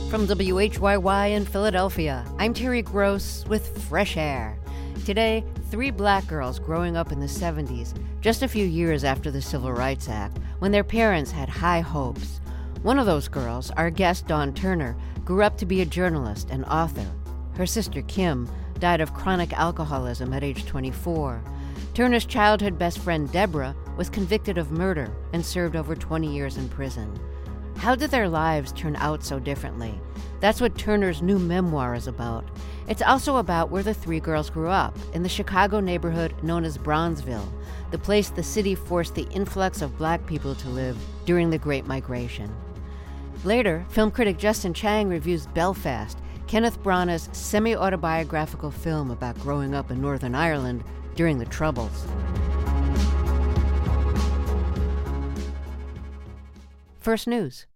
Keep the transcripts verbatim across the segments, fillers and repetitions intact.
From W H Y Y in Philadelphia, I'm Terry Gross with Fresh Air. Today, three black girls growing up in the seventies, just a few years after the Civil Rights Act, when their parents had high hopes. One of those girls, our guest Dawn Turner, grew up to be a journalist and author. Her sister Kim died of chronic alcoholism at age twenty-four. Turner's childhood best friend Deborah was convicted of murder and served over twenty years in prison. How did their lives turn out so differently? That's what Turner's new memoir is about. It's also about where the three girls grew up, in the Chicago neighborhood known as Bronzeville, the place the city forced the influx of black people to live during the Great Migration. Later, film critic Justin Chang reviews Belfast, Kenneth Branagh's semi-autobiographical film about growing up in Northern Ireland during the Troubles. First News.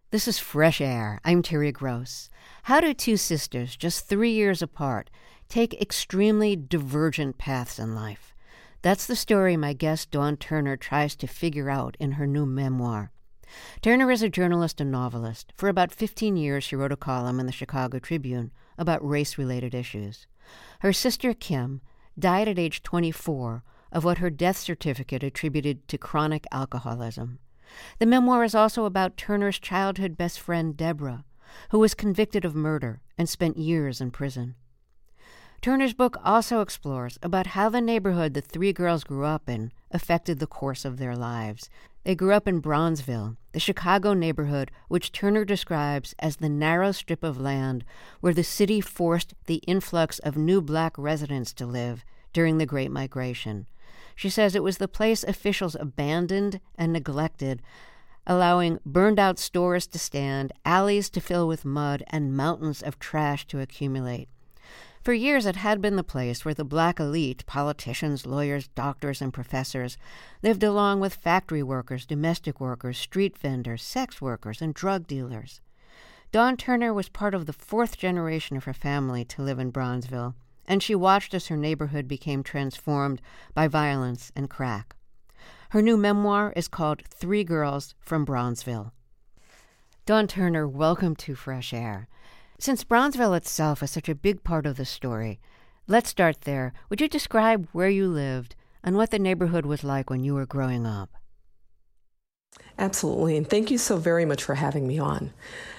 This is Fresh Air. I'm Terry Gross. How do two sisters, just three years apart, take extremely divergent paths in life? That's the story my guest Dawn Turner tries to figure out in her new memoir. Turner is a journalist and novelist. For about fifteen years, she wrote a column in the Chicago Tribune about race-related issues. Her sister, Kim, died at age twenty-four of what her death certificate attributed to chronic alcoholism. The memoir is also about Turner's childhood best friend, Deborah, who was convicted of murder and spent years in prison. Turner's book also explores about how the neighborhood the three girls grew up in affected the course of their lives. They grew up in Bronzeville, the Chicago neighborhood which Turner describes as the narrow strip of land where the city forced the influx of new black residents to live during the Great Migration. She says it was the place officials abandoned and neglected, allowing burned-out stores to stand, alleys to fill with mud, and mountains of trash to accumulate. For years, it had been the place where the black elite, politicians, lawyers, doctors, and professors, lived along with factory workers, domestic workers, street vendors, sex workers, and drug dealers. Dawn Turner was part of the fourth generation of her family to live in Bronzeville, and she watched as her neighborhood became transformed by violence and crack. Her new memoir is called Three Girls from Bronzeville. Dawn Turner, welcome to Fresh Air. Since Bronzeville itself is such a big part of the story, let's start there. Would you describe where you lived and what the neighborhood was like when you were growing up? Absolutely, and thank you so very much for having me on.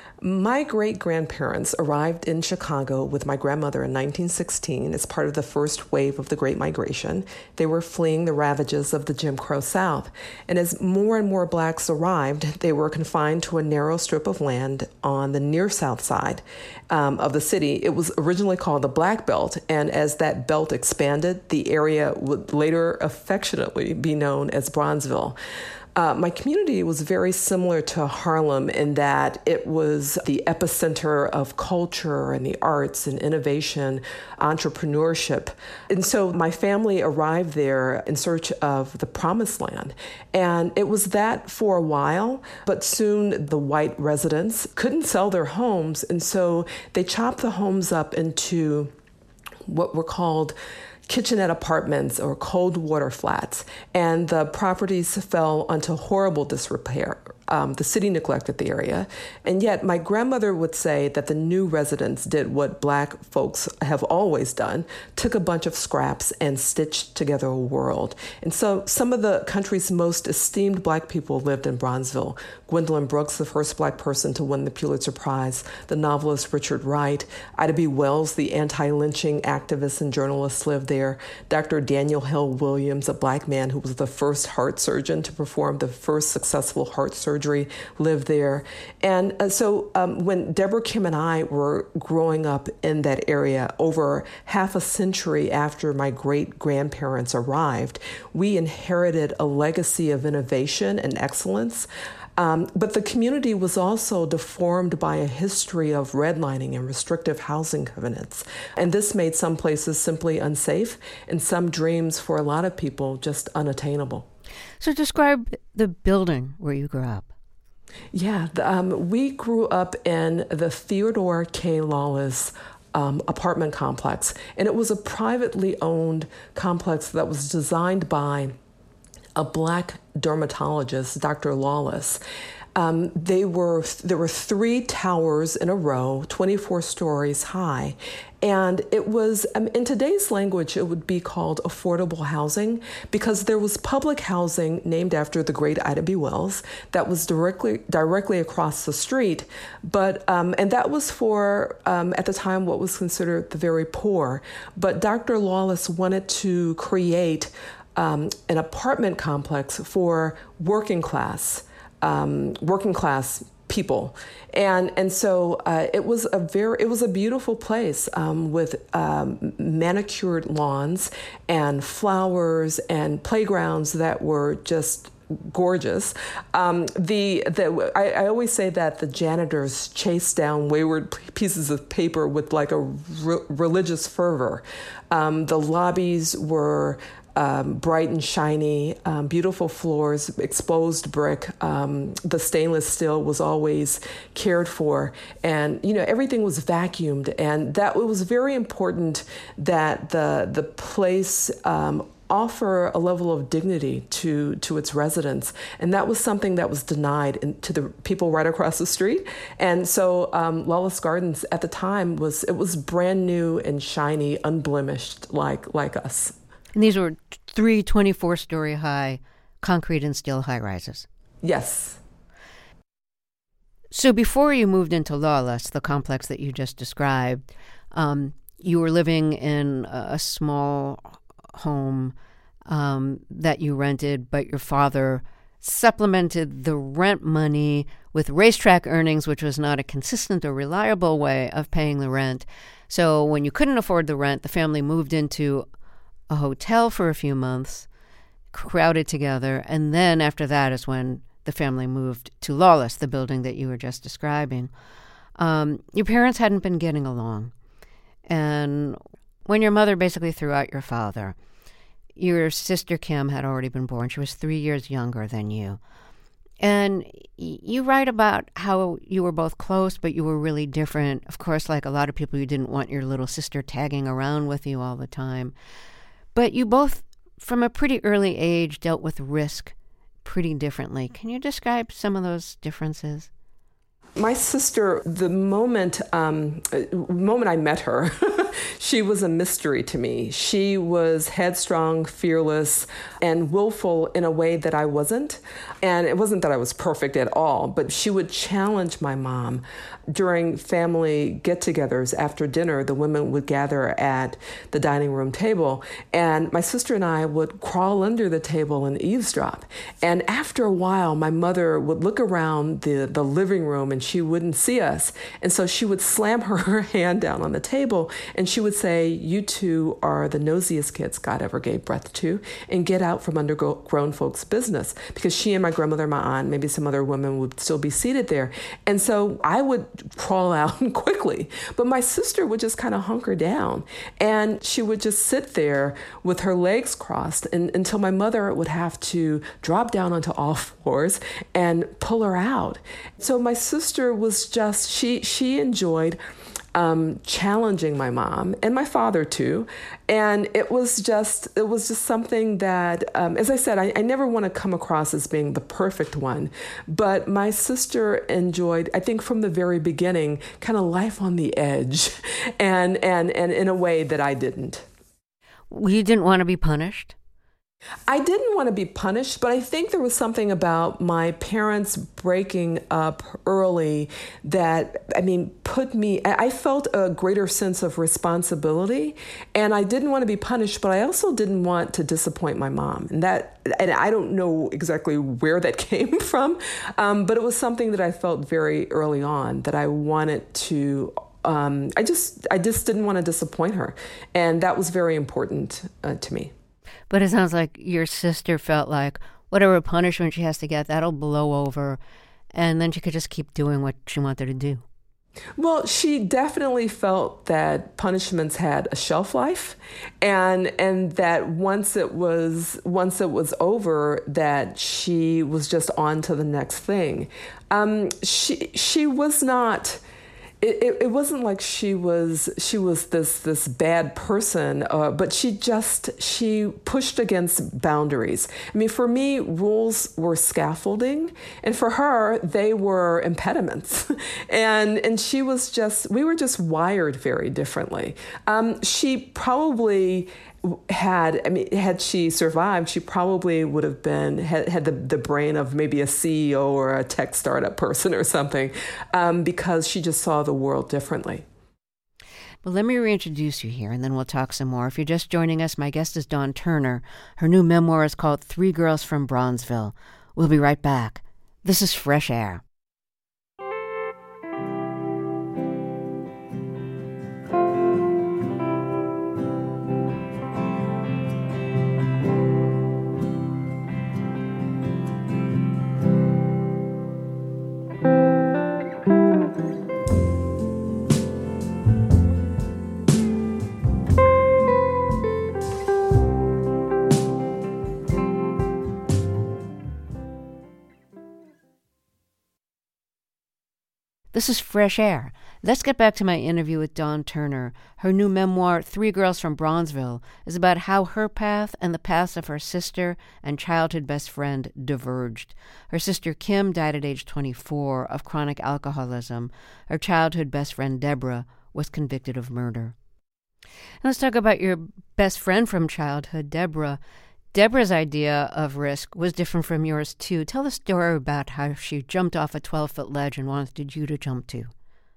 My great-grandparents arrived in Chicago with my grandmother in nineteen sixteen as part of the first wave of the Great Migration. They were fleeing the ravages of the Jim Crow South. And as more and more blacks arrived, they were confined to a narrow strip of land on the near south side um, of the city. It was originally called the Black Belt, and as that belt expanded, the area would later affectionately be known as Bronzeville. Uh, my community was very similar to Harlem in that it was the epicenter of culture and the arts and innovation, entrepreneurship. And so my family arrived there in search of the promised land. And it was that for a while, but soon the white residents couldn't sell their homes. And so they chopped the homes up into what were called kitchenette apartments or cold water flats, and the properties fell into horrible disrepair. Um, the city neglected the area, and yet my grandmother would say that the new residents did what black folks have always done, took a bunch of scraps and stitched together a world. And so some of the country's most esteemed black people lived in Bronzeville. Gwendolyn Brooks, the first black person to win the Pulitzer Prize, the novelist Richard Wright, Ida B. Wells, the anti-lynching activist and journalist, lived there. Doctor Daniel Hill Williams, a black man who was the first heart surgeon to perform the first successful heart surgery, lived there. And uh, so um, when Deborah, Kim, and I were growing up in that area over half a century after my great-grandparents arrived, we inherited a legacy of innovation and excellence. Um, but the community was also deformed by a history of redlining and restrictive housing covenants. And this made some places simply unsafe and some dreams for a lot of people just unattainable. So describe the building where you grew up. Yeah, the, um, we grew up in the Theodore K. Lawless um, apartment complex. And it was a privately owned complex that was designed by a black dermatologist, Doctor Lawless. Um, they were there were three towers in a row, twenty-four stories high, and it was um, in today's language it would be called affordable housing because there was public housing named after the great Ida B. Wells that was directly directly across the street, but um, and that was for um, at the time what was considered the very poor. But Doctor Lawless wanted to create um, an apartment complex for working class. Um, working class people, and and so uh, it was a very it was a beautiful place um, with um, manicured lawns and flowers and playgrounds that were just gorgeous. Um, the the I, I always say that the janitors chased down wayward pieces of paper with like a re- religious fervor. Um, the lobbies were um, bright and shiny, um, beautiful floors, exposed brick. Um, the stainless steel was always cared for, and you know everything was vacuumed, and that it was very important that the the place Um, offer a level of dignity to to its residents, and that was something that was denied in, to the people right across the street. And so um, Lawless Gardens at the time was it was brand new and shiny, unblemished, like like us. And these were three twenty-four story high concrete and steel high rises. Yes. So before you moved into Lawless, the complex that you just described, um, you were living in a, a small home um, that you rented, but your father supplemented the rent money with racetrack earnings, which was not a consistent or reliable way of paying the rent. So when you couldn't afford the rent, the family moved into a hotel for a few months, crowded together, and then after that is when the family moved to Lawless, the building that you were just describing. Um, your parents hadn't been getting along. And when your mother basically threw out your father, your sister Kim had already been born. She was three years younger than you. And you write about how you were both close, but you were really different. Of course, like a lot of people, you didn't want your little sister tagging around with you all the time. But you both, from a pretty early age, dealt with risk pretty differently. Can you describe some of those differences? My sister, the moment um, moment I met her, she was a mystery to me. She was headstrong, fearless, and willful in a way that I wasn't. And it wasn't that I was perfect at all, but she would challenge my mom. During family get-togethers after dinner, the women would gather at the dining room table, and my sister and I would crawl under the table and eavesdrop. And after a while, my mother would look around the, the living room and she wouldn't see us. And so she would slam her, her hand down on the table and she would say, "You two are the nosiest kids God ever gave breath to, and get out from under grown folks' business." Because she and my grandmother, my aunt, maybe some other women would still be seated there. And so I would crawl out quickly, but my sister would just kind of hunker down, and she would just sit there with her legs crossed and, until my mother would have to drop down onto all fours and pull her out. So my sister was just, she she enjoyed Um, challenging my mom and my father too, and it was just it was just something that, um, as I said, I, I never want to come across as being the perfect one, but my sister enjoyed, I think, from the very beginning, kind of life on the edge, and and and in a way that I didn't. You didn't want to be punished? I didn't want to be punished, but I think there was something about my parents breaking up early that, I mean, put me, I felt a greater sense of responsibility, and I didn't want to be punished, but I also didn't want to disappoint my mom. And that, and I don't know exactly where that came from, um, but it was something that I felt very early on, that I wanted to Um, I just, I just didn't want to disappoint her, and that was very important uh, to me. But it sounds like your sister felt like whatever punishment she has to get, that'll blow over, and then she could just keep doing what she wanted to do. Well, she definitely felt that punishments had a shelf life, and and that once it was once it was over, that she was just on to the next thing. Um, she she was not. It, it, it wasn't like she was she was this this bad person, uh, but she just she pushed against boundaries. I mean, for me, rules were scaffolding, and for her, they were impediments. and and she was just we were just wired very differently. Um, she probably had, I mean, had she survived, she probably would have been, had, had the, the brain of maybe a C E O or a tech startup person or something, um, because she just saw the world differently. Well, let me reintroduce you here, and then we'll talk some more. If you're just joining us, my guest is Dawn Turner. Her new memoir is called Three Girls from Bronzeville. We'll be right back. This is Fresh Air. This is Fresh Air. Let's get back to my interview with Dawn Turner. Her new memoir, Three Girls from Bronzeville, is about how her path and the paths of her sister and childhood best friend diverged. Her sister Kim died at age twenty-four of chronic alcoholism. Her childhood best friend Deborah was convicted of murder. Now let's talk about your best friend from childhood, Deborah. Deborah's idea of risk was different from yours, too. Tell the story about how she jumped off a twelve-foot ledge and wanted you to jump, too.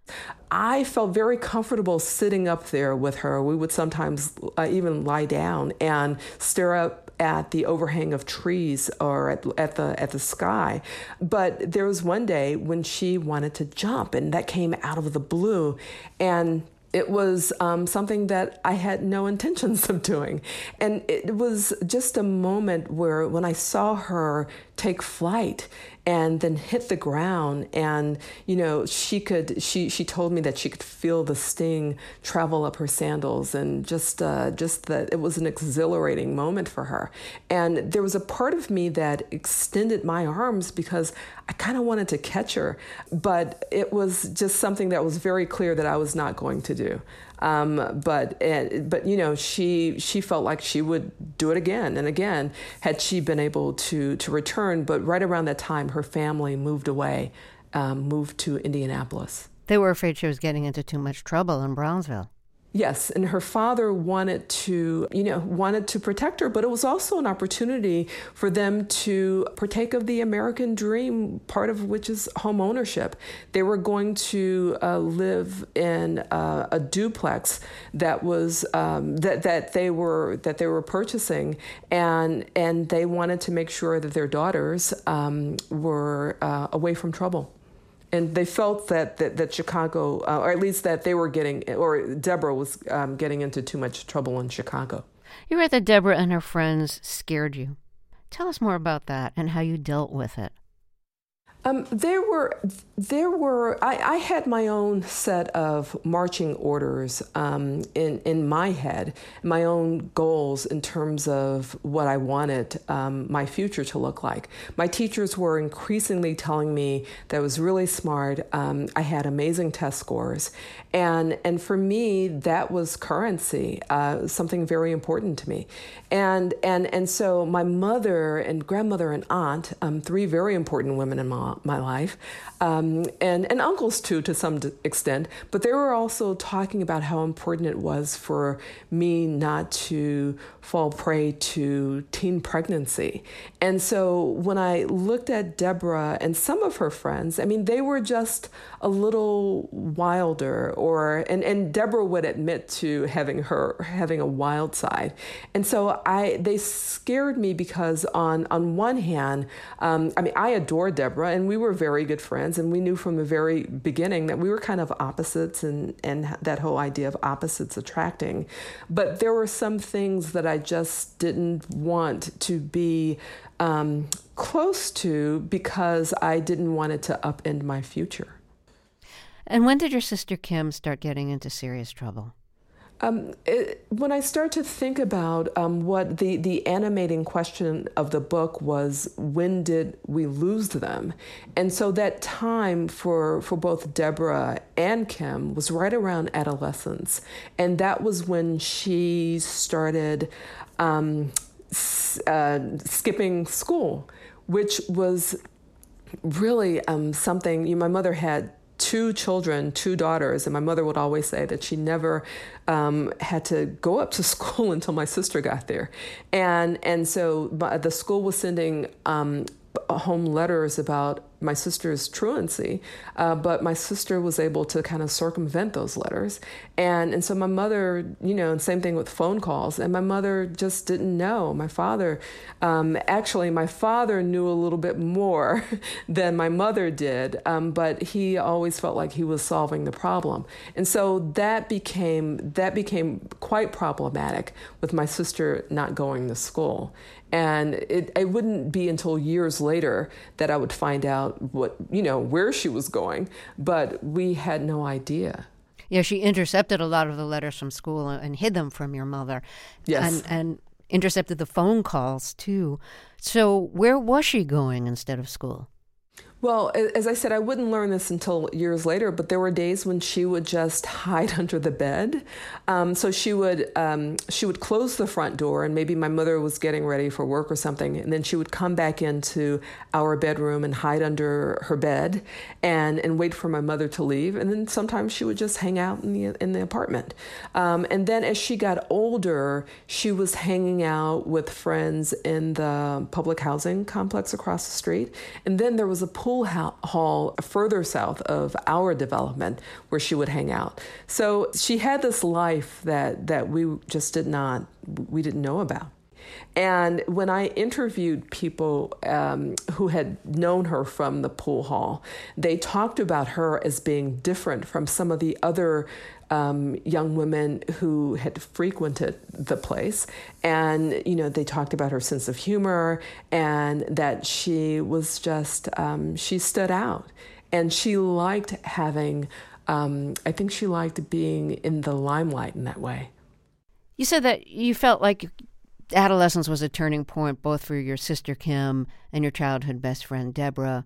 I felt very comfortable sitting up there with her. We would sometimes uh, even lie down and stare up at the overhang of trees or at, at the at the sky. But there was one day when she wanted to jump, and that came out of the blue. And it was um, something that I had no intentions of doing. And it was just a moment where when I saw her take flight and then hit the ground, and, you know, she could, she, she told me that she could feel the sting travel up her sandals, and just, uh, just that it was an exhilarating moment for her. And there was a part of me that extended my arms because I kind of wanted to catch her, but it was just something that was very clear that I was not going to do. Um, but, uh, but you know, she she felt like she would do it again and again had she been able to to return. But right around that time, her family moved away, um, moved to Indianapolis. They were afraid she was getting into too much trouble in Brownsville. Yes, and her father wanted to, you know, wanted to protect her, but it was also an opportunity for them to partake of the American dream, part of which is home ownership. They were going to uh, live in uh, a duplex that was um, that that they were that they were purchasing, and and they wanted to make sure that their daughters um, were uh, away from trouble. And they felt that, that, that Chicago, uh, or at least that they were getting, or Deborah was um, getting into too much trouble in Chicago. You write that Deborah and her friends scared you. Tell us more about that and how you dealt with it. Um, there were, there were. I, I had my own set of marching orders um, in in my head, my own goals in terms of what I wanted um, my future to look like. My teachers were increasingly telling me that I was really smart. Um, I had amazing test scores, and and for me that was currency, uh, something very important to me. And and and so my mother and grandmother and aunt, um, three very important women in my my life, um, and, and uncles too, to some extent, but they were also talking about how important it was for me not to fall prey to teen pregnancy. And so when I looked at Deborah and some of her friends, I mean, they were just a little wilder, or, and, and Deborah would admit to having her, having a wild side. And so I, they scared me because on, on one hand, um, I mean, I adore Deborah, and we were very good friends, and we knew from the very beginning that we were kind of opposites, and, and that whole idea of opposites attracting. But there were some things that I just didn't want to be um, close to because I didn't want it to upend my future. And when did your sister Kim start getting into serious trouble? Um, it, when I start to think about um, what the, the animating question of the book was, when did we lose them? And so that time for, for both Deborah and Kim was right around adolescence. And that was when she started um, s- uh, skipping school, which was really um, something, you know, my mother had two children, two daughters, and my mother would always say that she never um, had to go up to school until my sister got there. And and so the school was sending um, home letters about my sister's truancy, uh, but my sister was able to kind of circumvent those letters. And and so my mother, you know, and same thing with phone calls, and my mother just didn't know. My father, um, actually, my father knew a little bit more than my mother did, um, but he always felt like he was solving the problem. And so that became, that became quite problematic with my sister not going to school. And it, it wouldn't be until years later that I would find out what, you know, where she was going, but we had no idea. Yeah, she intercepted a lot of the letters from school and hid them from your mother. Yes. And, and intercepted the phone calls, too. So where was she going instead of school? Well, as I said, I wouldn't learn this until years later, but there were days when she would just hide under the bed. Um, so she would um, she would close the front door, and maybe my mother was getting ready for work or something, and then she would come back into our bedroom and hide under her bed and, and wait for my mother to leave. And then sometimes she would just hang out in the in the apartment. Um, and then as she got older, she was hanging out with friends in the public housing complex across the street. And then there was a pool hall further south of our development where she would hang out. So she had this life that that we just did not, we didn't know about. And when I interviewed people um, who had known her from the pool hall, they talked about her as being different from some of the other um, young women who had frequented the place. And, you know, they talked about her sense of humor and that she was just, um, she stood out. And she liked having, um, I think she liked being in the limelight in that way. You said that you felt like adolescence was a turning point both for your sister Kim and your childhood best friend Deborah.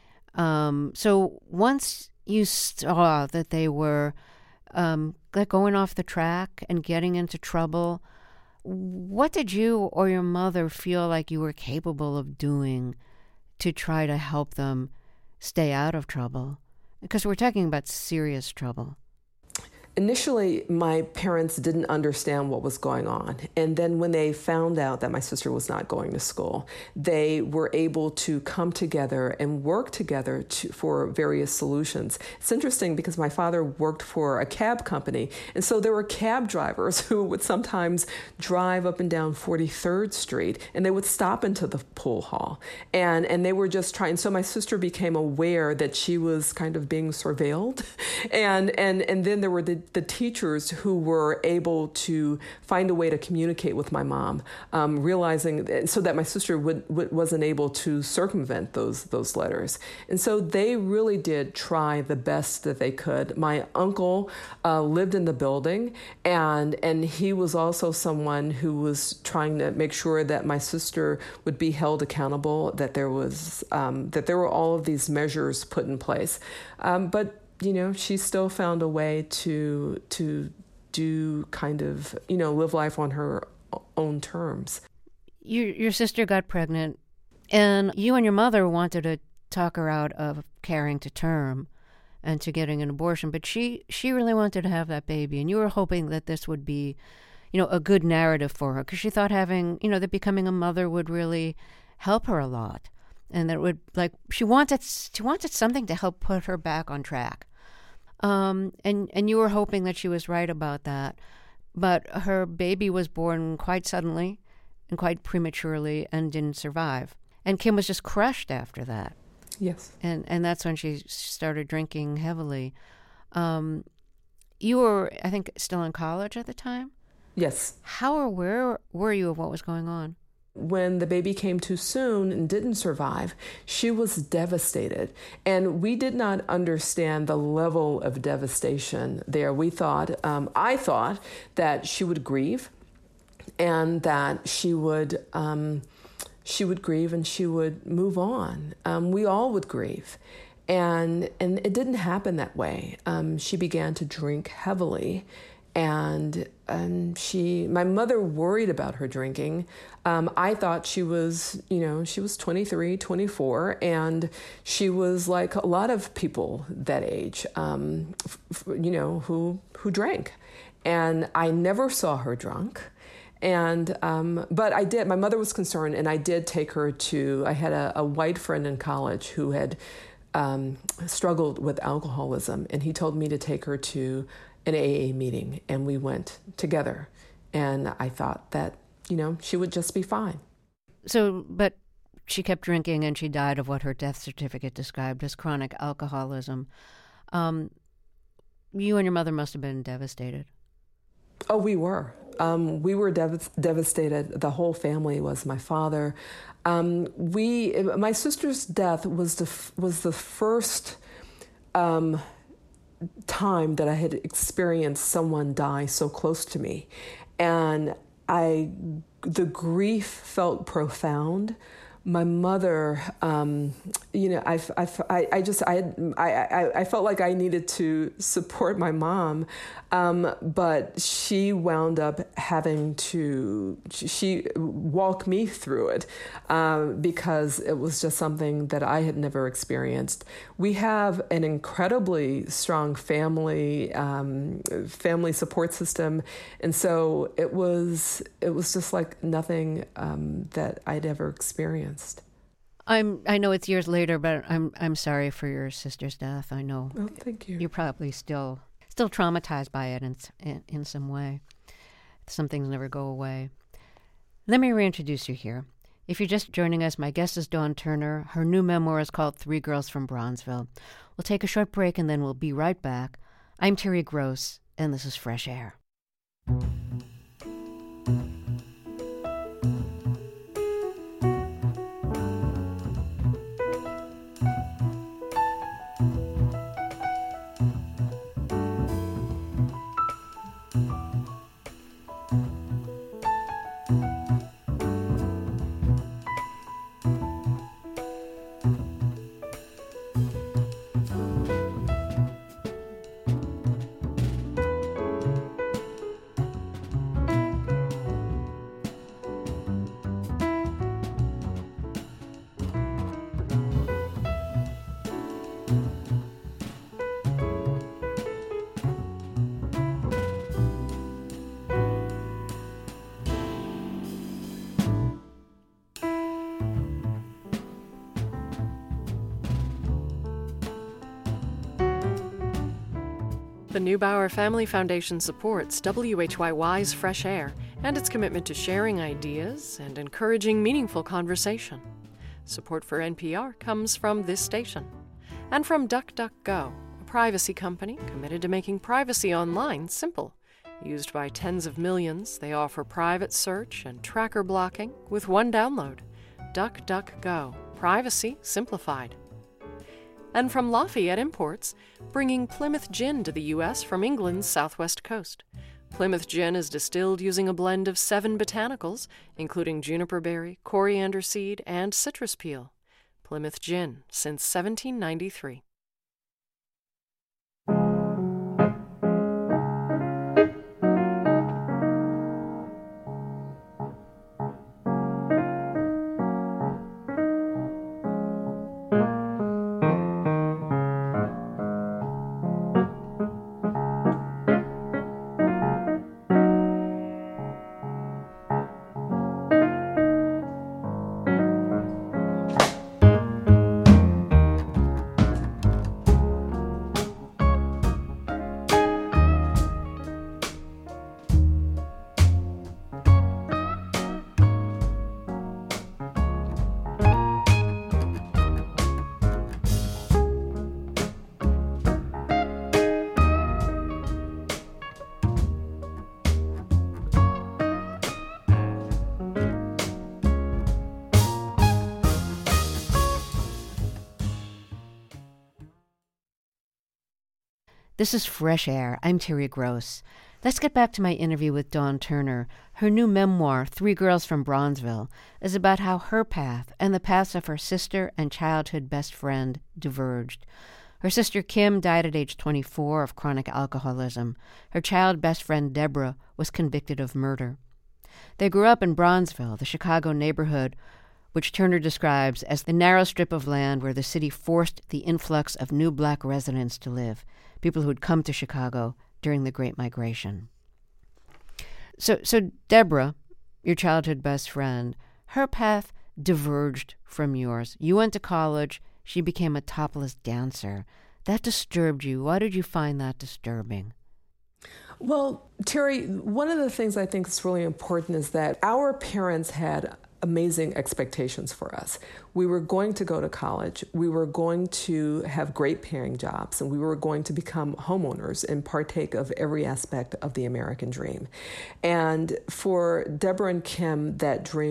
Um, so once you saw that they were um, like going off the track and getting into trouble, what did you or your mother feel like you were capable of doing to try to help them stay out of trouble? Because we're talking about serious trouble. Initially, my parents didn't understand what was going on. And then when they found out that my sister was not going to school, they were able to come together and work together to, for various solutions. It's interesting because my father worked for a cab company. And so there were cab drivers who would sometimes drive up and down forty-third Street, and they would stop into the pool hall. And, and they were just trying. So my sister became aware that she was kind of being surveilled. And, and, and then there were the the teachers who were able to find a way to communicate with my mom, um, realizing so that my sister would, would, wasn't able to circumvent those those letters. And so they really did try the best that they could. My uncle uh, lived in the building, and and he was also someone who was trying to make sure that my sister would be held accountable, that there was um, that there were all of these measures put in place. Um, but you know, she still found a way to to do kind of, you know, live life on her own terms. Your your sister got pregnant, and you and your mother wanted to talk her out of carrying to term and to getting an abortion, but she she really wanted to have that baby, and you were hoping that this would be, you know, a good narrative for her, because she thought having, you know, that becoming a mother would really help her a lot, and that it would, like, she wanted she wanted something to help put her back on track. Um, and, and you were hoping that she was right about that. But her baby was born quite suddenly and quite prematurely and didn't survive. And Kim was just crushed after that. Yes. And and that's when she started drinking heavily. Um, you were, I think, still in college at the time? Yes. How or where were you of what was going on? When the baby came too soon and didn't survive, she was devastated. And we did not understand the level of devastation there. We thought, um, I thought that she would grieve and that she would, um, she would grieve and she would move on. Um, we all would grieve. And, and it didn't happen that way. Um, she began to drink heavily. And and she, my mother worried about her drinking. Um, I thought she was, you know, she was twenty-three, twenty-four, and she was like a lot of people that age, um, f- you know, who who drank. And I never saw her drunk. And, um, but I did, my mother was concerned, and I did take her to, I had a, a white friend in college who had um, struggled with alcoholism, and he told me to take her to an A A meeting, and we went together. And I thought that, you know, she would just be fine. So, but she kept drinking, and she died of what her death certificate described as chronic alcoholism. Um, you and your mother must have been devastated. Oh, we were. Um, we were dev- devastated. The whole family was. My father. Um, we. My sister's death was the f- was the first um, time that I had experienced someone die so close to me, and I. The grief felt profound, my mother, um, you know, I, I, I just, I, I, I felt like I needed to support my mom, um, but she wound up having to, she walked me through it um, because it was just something that I had never experienced. We have an incredibly strong family, um, family support system, and so it was, it was just like nothing um, that I'd ever experienced. I'm. I know it's years later, but I'm. I'm sorry for your sister's death. I know. Oh, thank you. You're probably still, still traumatized by it in in, in some way. Some things never go away. Let me reintroduce you here. If you're just joining us, my guest is Dawn Turner. Her new memoir is called Three Girls from Bronzeville. We'll take a short break and then we'll be right back. I'm Terry Gross, and this is Fresh Air. The Neubauer Family Foundation supports W H Y Y's Fresh Air and its commitment to sharing ideas and encouraging meaningful conversation. Support for N P R comes from this station and from DuckDuckGo, a privacy company committed to making privacy online simple. Used by tens of millions, they offer private search and tracker blocking with one download. DuckDuckGo, privacy simplified. And from Lafayette Imports, bringing Plymouth Gin to the U S from England's southwest coast. Plymouth Gin is distilled using a blend of seven botanicals, including juniper berry, coriander seed, and citrus peel. Plymouth Gin, since seventeen ninety-three. This is Fresh Air. I'm Terry Gross. Let's get back to my interview with Dawn Turner. Her new memoir, Three Girls from Bronzeville, is about how her path and the paths of her sister and childhood best friend diverged. Her sister Kim died at age twenty-four of chronic alcoholism. Her child best friend Deborah was convicted of murder. They grew up in Bronzeville, the Chicago neighborhood, which Turner describes as the narrow strip of land where the city forced the influx of new black residents to live, people who had come to Chicago during the Great Migration. So, so Deborah, your childhood best friend, her path diverged from yours. You went to college. She became a topless dancer. That disturbed you. Why did you find that disturbing? Well, Terry, one of the things I think is really important is that our parents had amazing expectations for us. We were going to go to college. We were going to have great paying jobs, and we were going to become homeowners and partake of every aspect of the American dream. And for Deborah and Kim, that dream would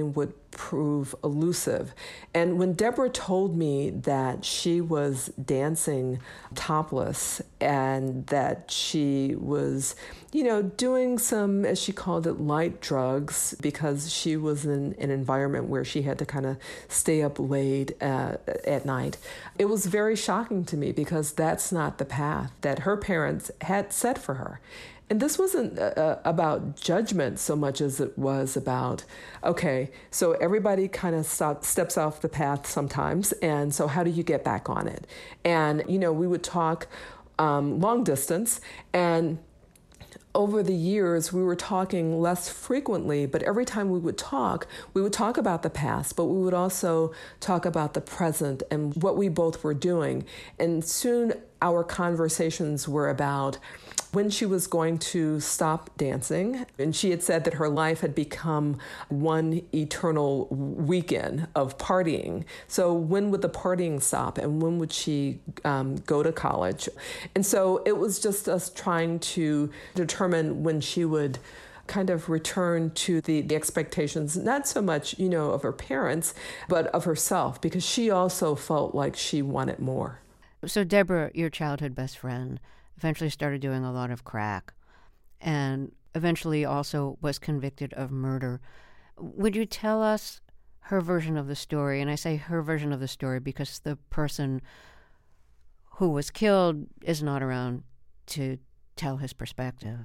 prove elusive. And when Deborah told me that she was dancing topless and that she was, you know, doing some, as she called it, light drugs, because she was in an environment where she had to kind of stay up late uh, at night, it was very shocking to me, because that's not the path that her parents had set for her. And this wasn't uh, about judgment so much as it was about, okay, so everybody kind of stop, steps off the path sometimes, and so how do you get back on it? And, you know, we would talk um, long distance, and over the years, we were talking less frequently, but every time we would talk, we would talk about the past, but we would also talk about the present and what we both were doing. And soon our conversations were about when she was going to stop dancing. And she had said that her life had become one eternal weekend of partying. So when would the partying stop, and when would she um, go to college? And so it was just us trying to determine when she would kind of return to the, the expectations, not so much, you know, of her parents, but of herself, because she also felt like she wanted more. So Deborah, your childhood best friend, eventually started doing a lot of crack and eventually also was convicted of murder. Would you tell us her version of the story? And I say her version of the story because the person who was killed is not around to tell his perspective.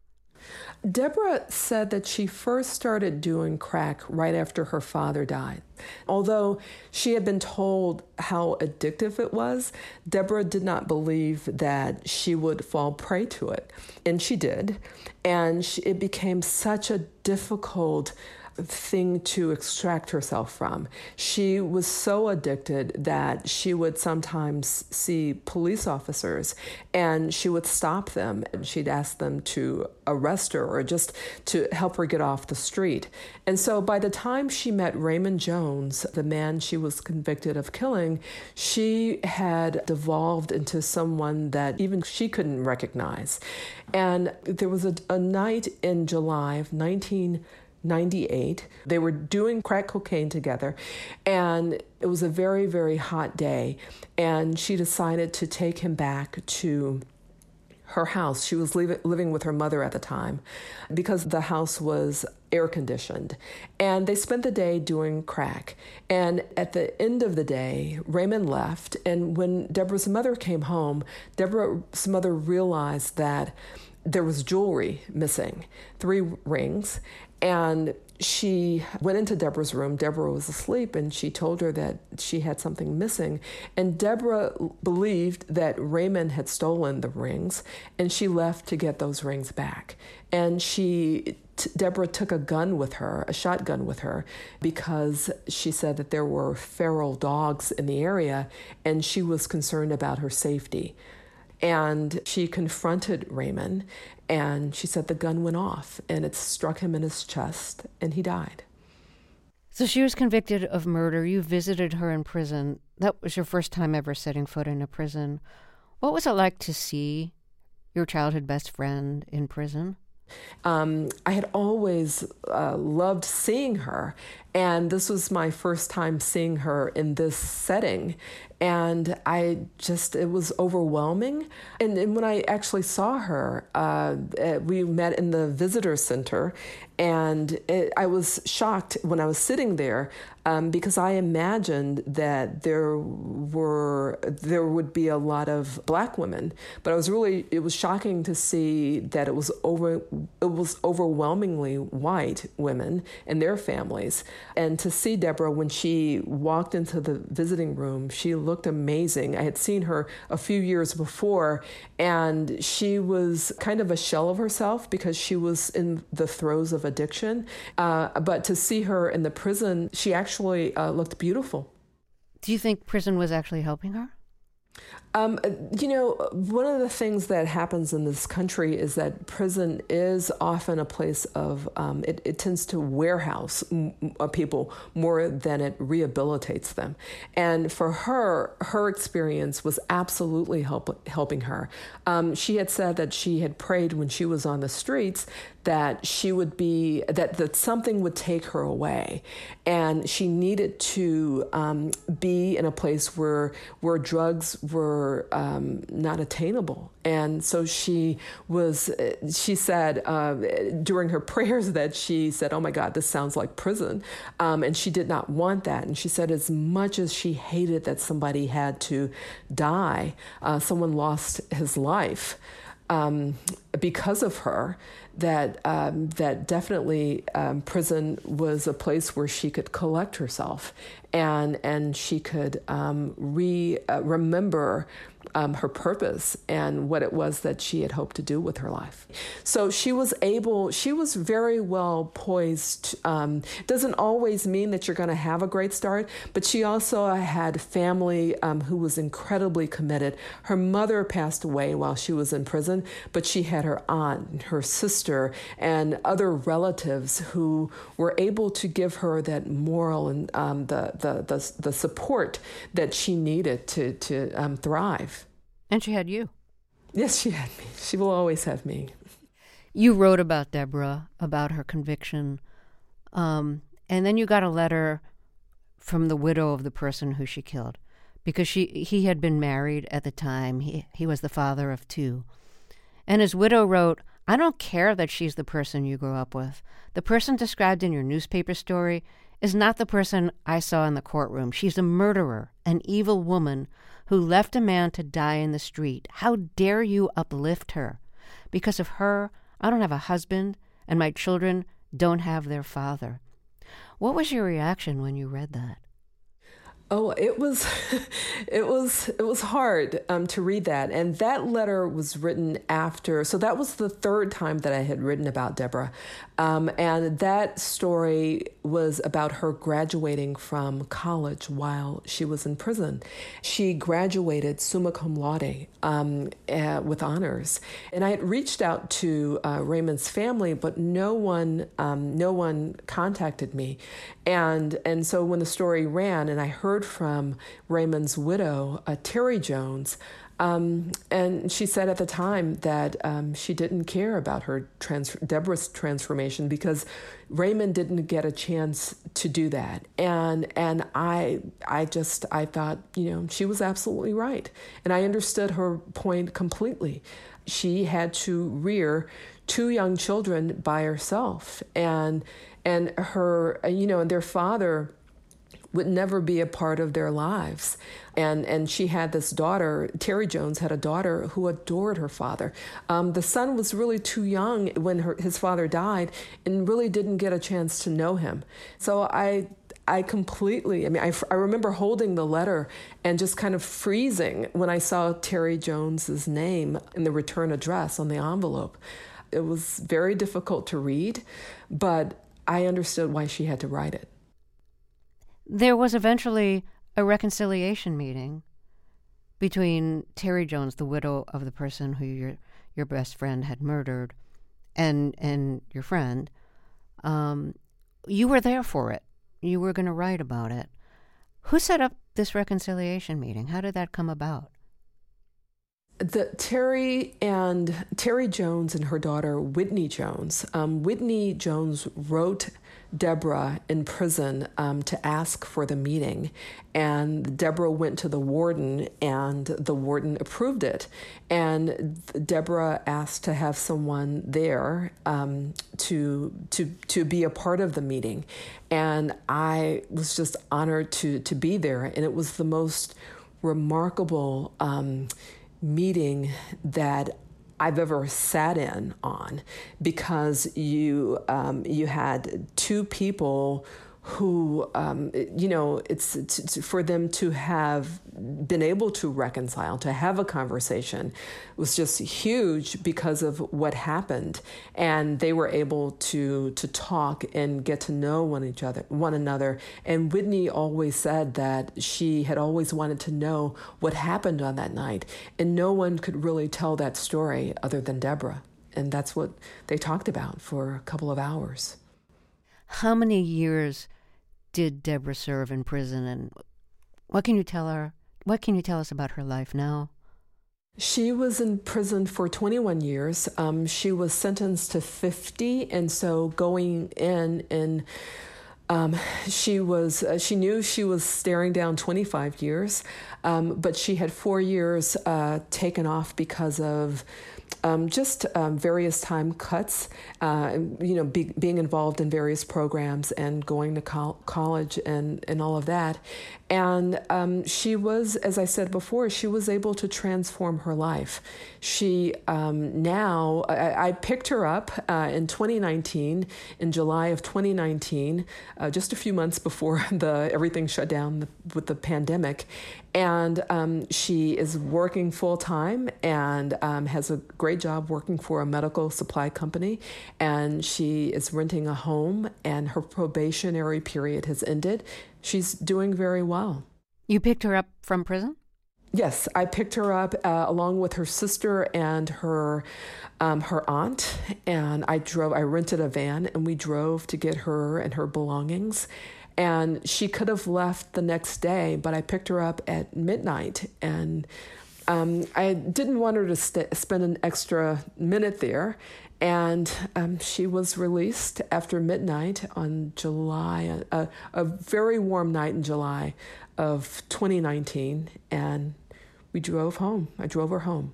Deborah said that she first started doing crack right after her father died. Although she had been told how addictive it was, Deborah did not believe that she would fall prey to it. And she did. And she, it became such a difficult thing to extract herself from. She was so addicted that she would sometimes see police officers and she would stop them and she'd ask them to arrest her or just to help her get off the street. And so by the time she met Raymond Jones, the man she was convicted of killing, she had devolved into someone that even she couldn't recognize. And there was a, a night in July of nineteen ninety-eight. They were doing crack cocaine together, and it was a very, very hot day, and she decided to take him back to her house. She was leave- living with her mother at the time because the house was air conditioned, and they spent the day doing crack. And at the end of the day, Raymond left, and when Deborah's mother came home, Deborah's mother realized that there was jewelry missing, three rings, and she went into Deborah's room. Deborah was asleep, and she told her that she had something missing. And Deborah believed that Raymond had stolen the rings, and she left to get those rings back. And she, t- Deborah took a gun with her, a shotgun with her, because she said that there were feral dogs in the area, and she was concerned about her safety. And she confronted Raymond, and she said the gun went off, and it struck him in his chest, and he died. So she was convicted of murder. You visited her in prison. That was your first time ever setting foot in a prison. What was it like to see your childhood best friend in prison? Um, I had always uh, loved seeing her, and this was my first time seeing her in this setting. And I just, it was overwhelming. And, and when I actually saw her, uh, we met in the visitor center, and it, I was shocked when I was sitting there um, because I imagined that there were, there would be a lot of Black women, but I was really, it was shocking to see that it was over, it was overwhelmingly white women and their families. And to see Deborah, when she walked into the visiting room, she looked amazing. I had seen her a few years before, and she was kind of a shell of herself because she was in the throes of addiction. Uh, but to see her in the prison, she actually uh, looked beautiful. Do you think prison was actually helping her? Um, you know, one of the things that happens in this country is that prison is often a place of, um, it, it tends to warehouse m- m- people more than it rehabilitates them. And for her, her experience was absolutely help, helping her. Um, she had said that she had prayed when she was on the streets that she would be, that, that something would take her away. And she needed to um, be in a place where where drugs were um, not attainable. And so she was, she said uh, during her prayers that she said, oh my God, this sounds like prison. Um, and she did not want that. And she said as much as she hated that somebody had to die, uh, someone lost his life um, because of her, that um, that definitely um, prison was a place where she could collect herself and and she could um, re uh, remember um, her purpose and what it was that she had hoped to do with her life. So she was able, she was very well poised. Um, doesn't always mean that you're going to have a great start, but she also had family um, who was incredibly committed. Her mother passed away while she was in prison, but she had her aunt, her sister, and other relatives who were able to give her that moral and um, the, the the the support that she needed to to um, thrive. And she had you. Yes, she had me. She will always have me. You wrote about Deborah, about her conviction, um, and then you got a letter from the widow of the person who she killed, because she he had been married at the time. He he was the father of two, and his widow wrote, I don't care that she's the person you grew up with. The person described in your newspaper story is not the person I saw in the courtroom. She's a murderer, an evil woman who left a man to die in the street. How dare you uplift her? Because of her, I don't have a husband, and my children don't have their father. What was your reaction when you read that? Oh, it was, it was, it was hard um, to read that. And that letter was written after, so that was the third time that I had written about Deborah. Um, and that story was about her graduating from college while she was in prison. She graduated summa cum laude um, uh, with honors. And I had reached out to uh, Raymond's family, but no one, um, no one contacted me. And and so when the story ran, and I heard from Raymond's widow, uh, Terry Jones, um, and she said at the time that um, she didn't care about her trans- Deborah's transformation because Raymond didn't get a chance to do that. And and I I just I thought, you know, she was absolutely right, and I understood her point completely. She had to rear two young children by herself, and and her, you know, and their father would never be a part of their lives. And and she had this daughter, Terry Jones had a daughter who adored her father. Um, the son was really too young when her, his father died and really didn't get a chance to know him. So I I completely, I mean, I, I remember holding the letter and just kind of freezing when I saw Terry Jones's name in the return address on the envelope. It was very difficult to read, but I understood why she had to write it. There was eventually a reconciliation meeting between Terry Jones, the widow of the person who your your best friend had murdered, and and your friend. Um, you were there for it. You were going to write about it. Who set up this reconciliation meeting? How did that come about? The Terry and Terry Jones and her daughter Whitney Jones. Um, Whitney Jones wrote Deborah in prison um, to ask for the meeting, and Deborah went to the warden, and the warden approved it. And Deborah asked to have someone there um, to to to be a part of the meeting, and I was just honored to to be there. And it was the most remarkable Um, meeting that I've ever sat in on, because you um, you had two people who, um, you know, it's, it's for them to have been able to reconcile, to have a conversation was just huge because of what happened. And they were able to to talk and get to know one each other, one another. And Whitney always said that she had always wanted to know what happened on that night. And no one could really tell that story other than Deborah. And that's what they talked about for a couple of hours. How many years did Deborah serve in prison, and what can you tell her? What can you tell us about her life now? She was in prison for twenty-one years. Um, she was sentenced to fifty, and so going in and um, she was uh, she knew she was staring down twenty-five years, um, but she had four years uh, taken off because of Um, just um, various time cuts, uh, you know, be, being involved in various programs and going to col- college and, and all of that. And um, she was, as I said before, she was able to transform her life. She um, now, I, I picked her up uh, in twenty nineteen, in July of twenty nineteen, uh, just a few months before the everything shut down the, with the pandemic. And um, she is working full time and um, has a great job working for a medical supply company. And she is renting a home, and her probationary period has ended. She's doing very well. You picked her up from prison? Yes, I picked her up uh, along with her sister and her um, her aunt. And I drove. I rented a van, and we drove to get her and her belongings. And she could have left the next day, but I picked her up at midnight. And um, I didn't want her to st- spend an extra minute there. And um, she was released after midnight on July, a, a very warm night in July of twenty nineteen. And we drove home. I drove her home.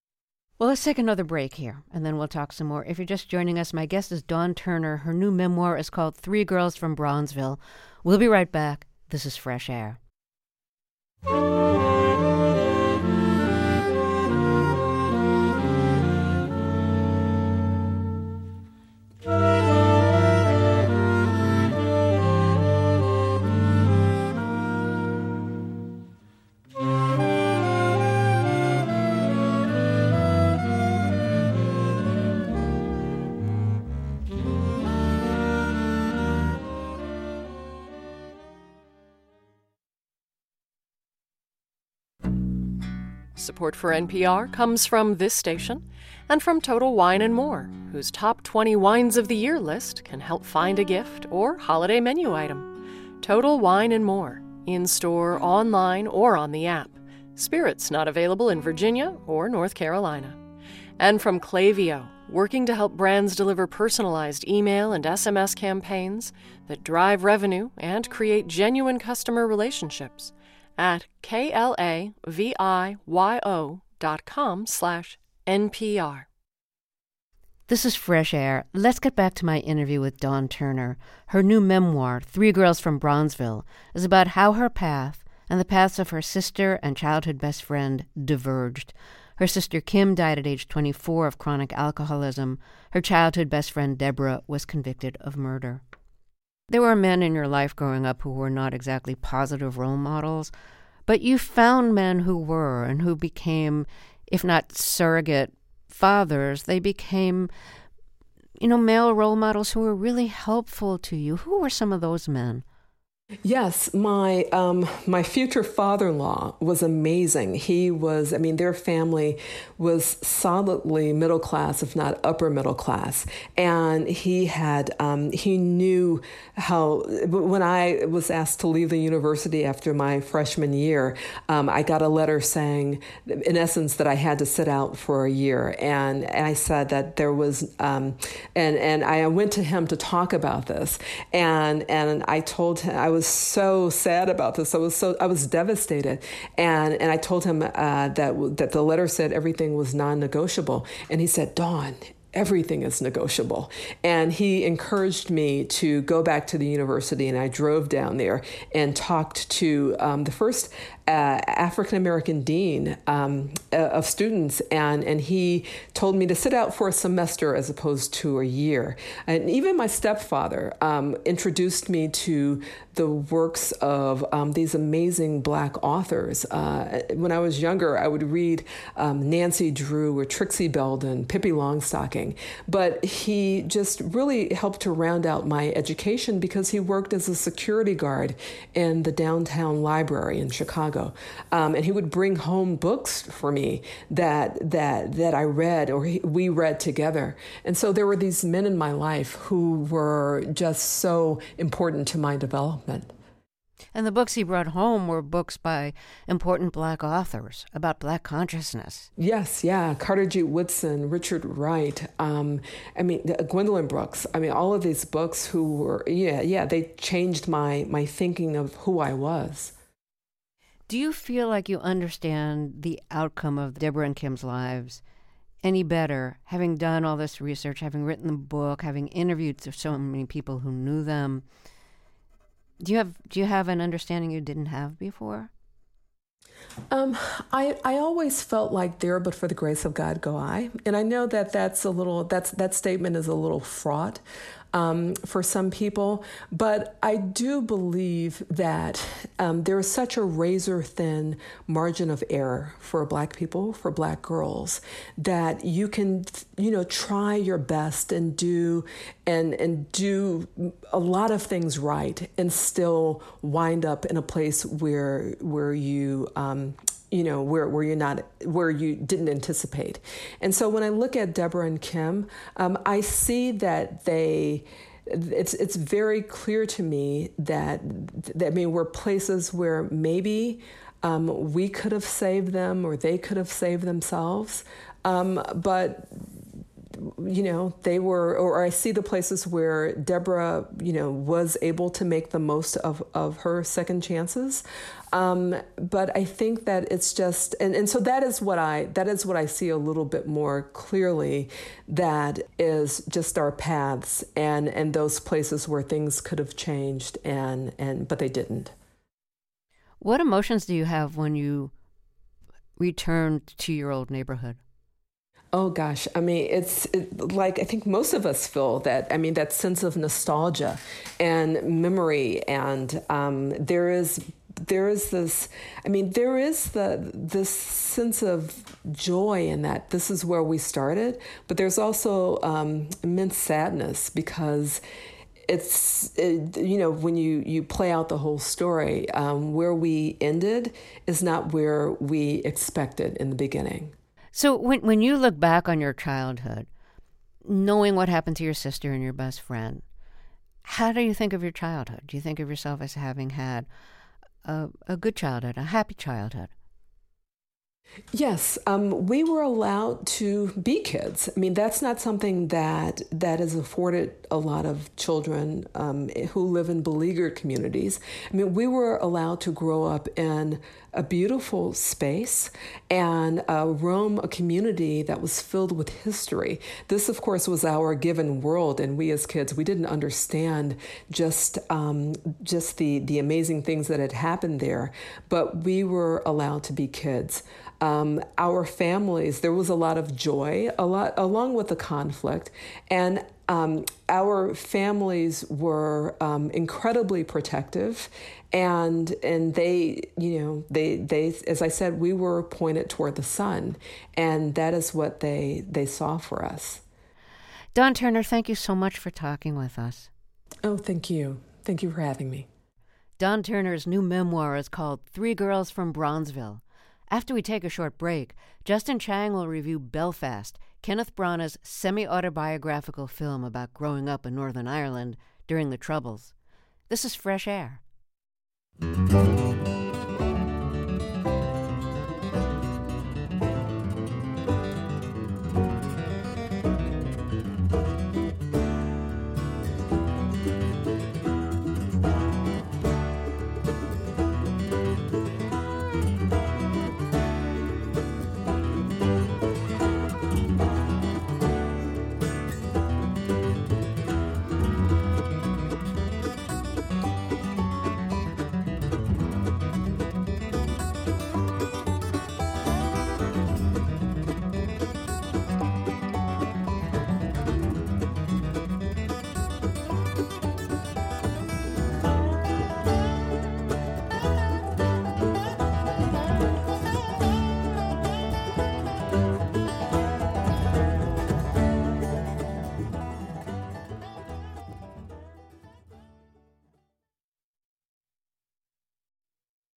Well, let's take another break here, and then we'll talk some more. If you're just joining us, my guest is Dawn Turner. Her new memoir is called Three Girls from Bronzeville. We'll be right back. This is Fresh Air. Support for N P R comes from this station and from Total Wine and More, whose top twenty wines of the year list can help find a gift or holiday menu item. Total Wine and More, in-store, online, or on the app. Spirits not available in Virginia or North Carolina. And from Klaviyo, working to help brands deliver personalized email and S M S campaigns that drive revenue and create genuine customer relationships at K-L-A-V-I-Y-O dot com slash N-P-R. This is Fresh Air. Let's get back to my interview with Dawn Turner. Her new memoir, Three Girls from Bronzeville, is about how her path and the paths of her sister and childhood best friend diverged. Her sister Kim died at age twenty-four of chronic alcoholism. Her childhood best friend Deborah was convicted of murder. There were men in your life growing up who were not exactly positive role models, but you found men who were and who became, if not surrogate fathers, they became, you know, male role models who were really helpful to you. Who were some of those men? Yes, my um, my future father-in-law was amazing. He was, I mean, their family was solidly middle class, if not upper middle class. And he had, um, he knew how, when I was asked to leave the university after my freshman year, um, I got a letter saying, in essence, that I had to sit out for a year. And, and I said that there was, um, and, and I went to him to talk about this. And, and I told him, I was I was so sad about this. I was so I was devastated, and and I told him uh, that that the letter said everything was non-negotiable, and he said, "Dawn, everything is negotiable." And he encouraged me to go back to the university, and I drove down there and talked to um, the first uh, African-American dean um, of students, and, and he told me to sit out for a semester as opposed to a year. And even my stepfather um, introduced me to the works of um, these amazing Black authors. Uh, when I was younger, I would read um, Nancy Drew or Trixie Belden, Pippi Longstocking, but he just really helped to round out my education because he worked as a security guard in the downtown library in Chicago. Um, and he would bring home books for me that that that I read or he, we read together. And so there were these men in my life who were just so important to my development. And the books he brought home were books by important Black authors about Black consciousness. Yes, yeah. Carter G. Woodson, Richard Wright, um, I mean, Gwendolyn Brooks. I mean, all of these books who were, yeah, yeah, they changed my, my thinking of who I was. Do you feel like you understand the outcome of Deborah and Kim's lives any better, having done all this research, having written the book, having interviewed so many people who knew them? Do you have do you have an understanding you didn't have before? Um, I I always felt like there, but for the grace of God, go I. And I know that that's a little that's that statement is a little fraught um, for some people, but I do believe that um, there is such a razor thin margin of error for Black people, for Black girls, that you can you know try your best and do and and do a lot of things right and still wind up in a place where where you um, you know, where, where you're not, where you didn't anticipate. And so when I look at Deborah and Kim, um, I see that they, it's it's very clear to me that, that I mean, were places where maybe um, we could have saved them or they could have saved themselves. Um, but you know, they were, or I see the places where Deborah, you know, was able to make the most of, of her second chances. Um, but I think that it's just, and, and so that is what I, that is what I see a little bit more clearly, that is just our paths and, and those places where things could have changed and, and, but they didn't. What emotions do you have when you return to your old neighborhood? Oh, gosh. I mean, it's it, like I think most of us feel that, I mean, that sense of nostalgia and memory. And um, there is there is this, I mean, there is the this sense of joy in that this is where we started. But there's also um, immense sadness because it's, it, you know, when you, you play out the whole story, um, where we ended is not where we expected in the beginning. So when when you look back on your childhood, knowing what happened to your sister and your best friend, how do you think of your childhood? Do you think of yourself as having had a, a good childhood, a happy childhood? Yes, um, we were allowed to be kids. I mean, that's not something that that is afforded a lot of children um, who live in beleaguered communities. I mean, we were allowed to grow up in a beautiful space and uh, roam a community that was filled with history. This, of course, was our given world, and we as kids, we didn't understand just um, just the the amazing things that had happened there, but we were allowed to be kids. Um, our families, there was a lot of joy, a lot along with the conflict, and um, our families were um, incredibly protective, and and they, you know, they they as I said, we were pointed toward the sun, and that is what they they saw for us. Dawn Turner, thank you so much for talking with us. Oh, thank you, thank you for having me. Dawn Turner's new memoir is called Three Girls from Bronzeville. After we take a short break, Justin Chang will review Belfast, Kenneth Branagh's semi-autobiographical film about growing up in Northern Ireland during the Troubles. This is Fresh Air.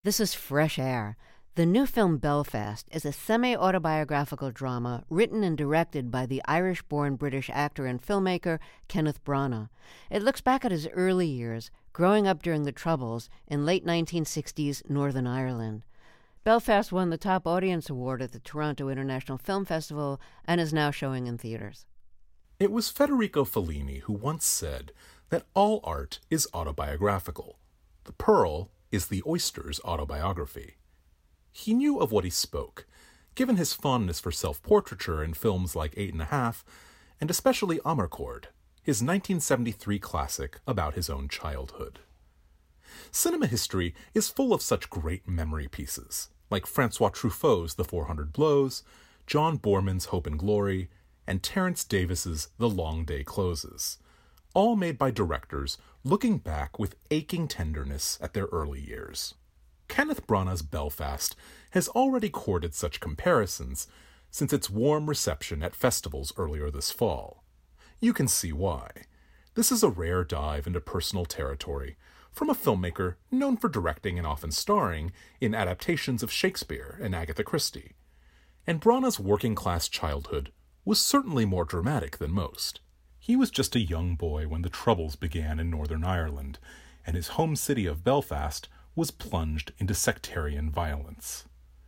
This is Fresh Air. The new film Belfast is a semi-autobiographical drama written and directed by the Irish-born British actor and filmmaker Kenneth Branagh. It looks back at his early years, growing up during the Troubles in late nineteen sixties Northern Ireland. Belfast won the top audience award at the Toronto International Film Festival and is now showing in theaters. It was Federico Fellini who once said that all art is autobiographical. The pearl is the oyster's autobiography. He knew of what he spoke, given his fondness for self-portraiture in films like Eight and a Half, and especially Amarcord, his nineteen seventy-three classic about his own childhood. Cinema history is full of such great memory pieces, like Francois Truffaut's The Four Hundred Blows, John Boorman's Hope and Glory, and Terence Davis's The Long Day Closes, all made by directors looking back with aching tenderness at their early years. Kenneth Branagh's Belfast has already courted such comparisons since its warm reception at festivals earlier this fall. You can see why. This is a rare dive into personal territory from a filmmaker known for directing and often starring in adaptations of Shakespeare and Agatha Christie. And Branagh's working-class childhood was certainly more dramatic than most. He was just a young boy when the Troubles began in Northern Ireland, and his home city of Belfast was plunged into sectarian violence.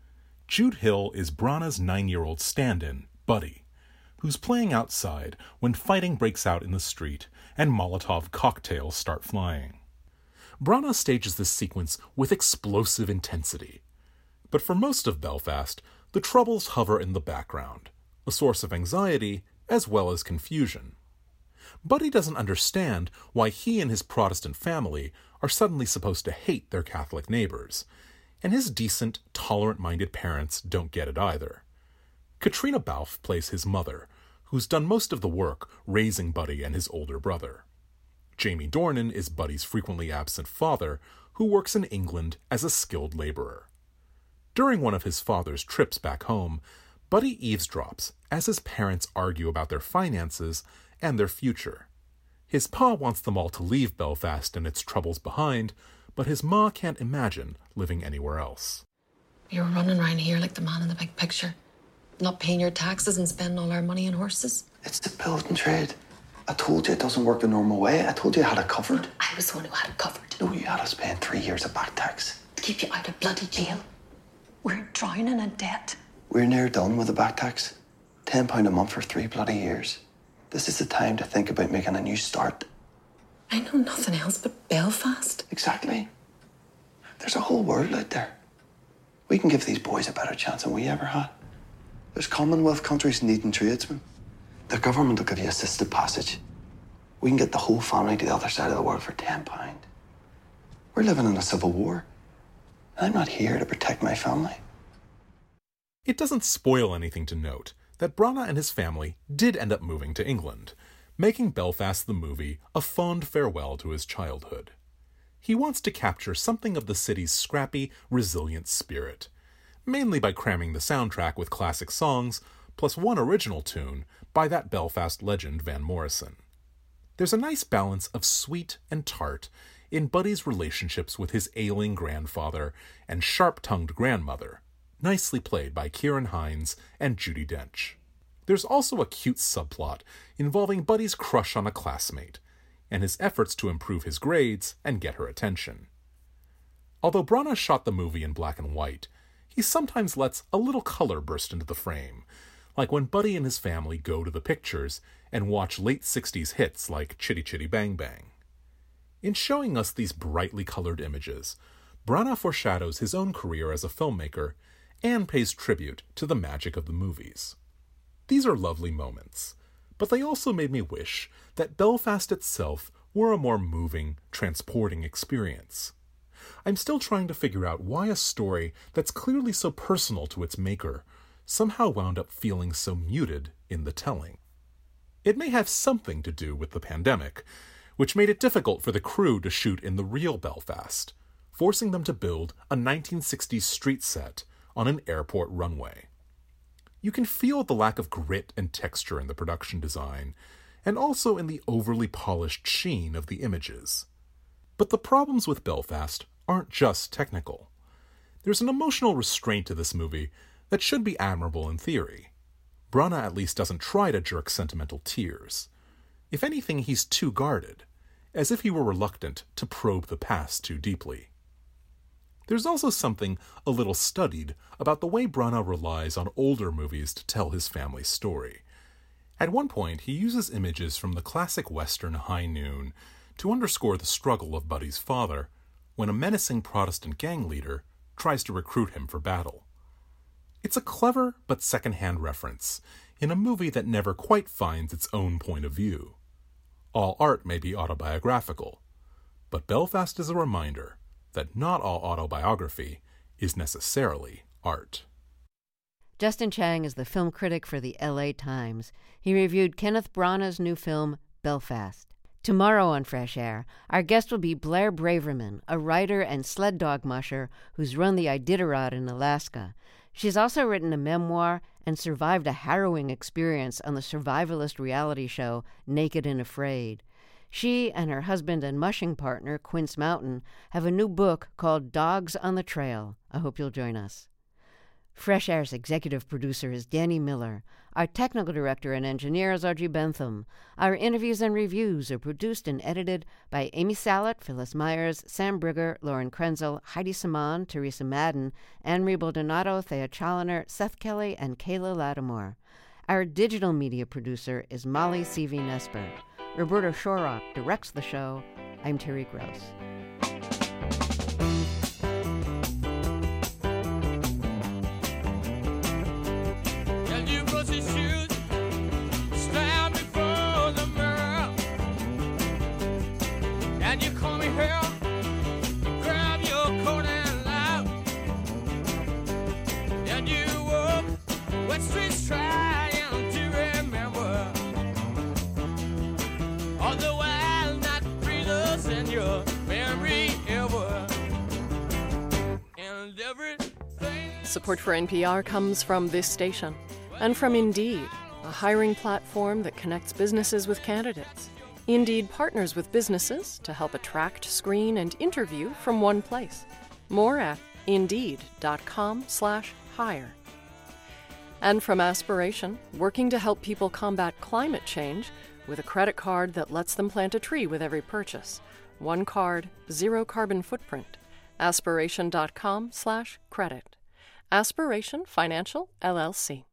Jude Hill is Branagh's nine-year-old stand-in, Buddy, who's playing outside when fighting breaks out in the street and Molotov cocktails start flying. Branagh stages this sequence with explosive intensity. But for most of Belfast, the Troubles hover in the background, a source of anxiety as well as confusion. Buddy doesn't understand why he and his Protestant family are suddenly supposed to hate their Catholic neighbors, and his decent, tolerant-minded parents don't get it either. Katrina Balfe plays his mother, who's done most of the work raising Buddy and his older brother. Jamie Dornan is Buddy's frequently absent father, who works in England as a skilled laborer. During one of his father's trips back home, Buddy eavesdrops as his parents argue about their finances and their future. His pa wants them all to leave Belfast and its troubles behind, but his ma can't imagine living anywhere else. You're running around here like the man in the big picture, not paying your taxes and spending all our money on horses. It's the building trade. I told you it doesn't work the normal way. I told you I had it covered. I was the one who had it covered. No, you had us paying three years of back tax. To keep you out of bloody jail. We're drowning in debt. We're near done with the back tax. Ten pound a month for three bloody years. This is the time to think about making a new start. I know nothing else but Belfast. Exactly. There's a whole world out there. We can give these boys a better chance than we ever had. There's Commonwealth countries needing tradesmen. The government will give you assisted passage. We can get the whole family to the other side of the world for ten pound. We're living in a civil war. And I'm not here to protect my family. It doesn't spoil anything to note that Branagh and his family did end up moving to England, making Belfast the movie a fond farewell to his childhood. He wants to capture something of the city's scrappy, resilient spirit, mainly by cramming the soundtrack with classic songs, plus one original tune by that Belfast legend Van Morrison. There's a nice balance of sweet and tart in Buddy's relationships with his ailing grandfather and sharp-tongued grandmother, nicely played by Ciarán Hinds and Judi Dench. There's also a cute subplot involving Buddy's crush on a classmate, and his efforts to improve his grades and get her attention. Although Branagh shot the movie in black and white, he sometimes lets a little color burst into the frame, like when Buddy and his family go to the pictures and watch late sixties hits like Chitty Chitty Bang Bang. In showing us these brightly colored images, Branagh foreshadows his own career as a filmmaker and pays tribute to the magic of the movies. These are lovely moments, but they also made me wish that Belfast itself were a more moving, transporting experience. I'm still trying to figure out why a story that's clearly so personal to its maker somehow wound up feeling so muted in the telling. It may have something to do with the pandemic, which made it difficult for the crew to shoot in the real Belfast, forcing them to build a nineteen sixties street set on an airport runway. You can feel the lack of grit and texture in the production design, and also in the overly polished sheen of the images. But the problems with Belfast aren't just technical. There's an emotional restraint to this movie that should be admirable in theory. Branagh at least doesn't try to jerk sentimental tears. If anything, he's too guarded, as if he were reluctant to probe the past too deeply. There's also something a little studied about the way Branagh relies on older movies to tell his family's story. At one point, he uses images from the classic western High Noon to underscore the struggle of Buddy's father when a menacing Protestant gang leader tries to recruit him for battle. It's a clever but second-hand reference in a movie that never quite finds its own point of view. All art may be autobiographical, but Belfast is a reminder that not all autobiography is necessarily art. Justin Chang is the film critic for the L A Times. He reviewed Kenneth Branagh's new film, Belfast. Tomorrow on Fresh Air, our guest will be Blair Braverman, a writer and sled dog musher who's run the Iditarod in Alaska. She's also written a memoir and survived a harrowing experience on the survivalist reality show Naked and Afraid. She and her husband and mushing partner, Quince Mountain, have a new book called Dogs on the Trail. I hope you'll join us. Fresh Air's executive producer is Danny Miller. Our technical director and engineer is Audrey Bentham. Our interviews and reviews are produced and edited by Amy Salet, Phyllis Myers, Sam Brigger, Lauren Krenzel, Heidi Saman, Teresa Madden, Anne-Marie Baldonado, Thea Challoner, Seth Kelly, and Kayla Lattimore. Our digital media producer is Molly C V Nesper. Roberta Shorrock directs the show. I'm Terry Gross. Support for N P R comes from this station and from Indeed, a hiring platform that connects businesses with candidates. Indeed partners with businesses to help attract, screen, and interview from one place. More at indeed.com slash hire. And from Aspiration, working to help people combat climate change with a credit card that lets them plant a tree with every purchase. One card, zero carbon footprint. Aspiration.com slash credit. Aspiration Financial, L L C.